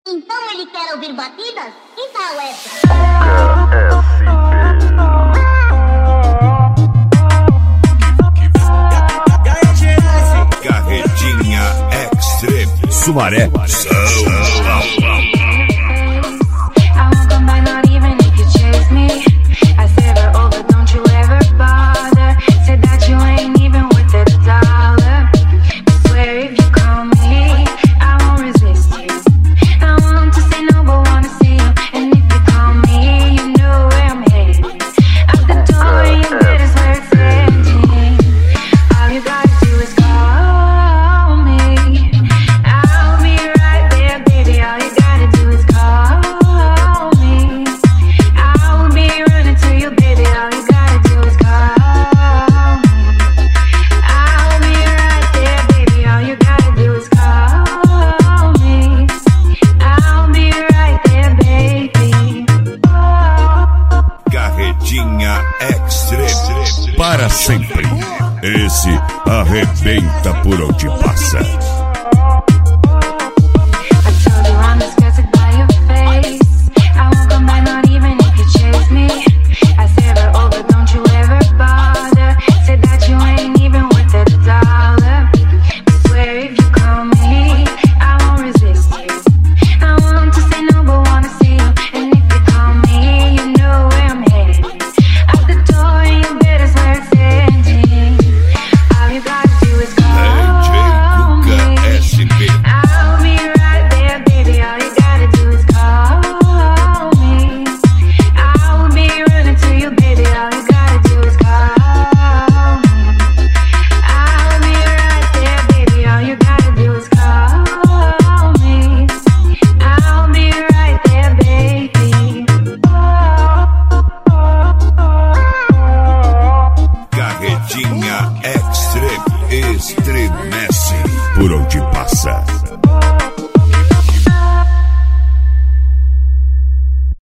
Então ele quer ouvir batidas? Que tal essa? Carretinha Extreme, Sumaré, São Paulo. Extreme, para sempre. Esse arrebenta por onde passa. Extreme, estremece por onde passa.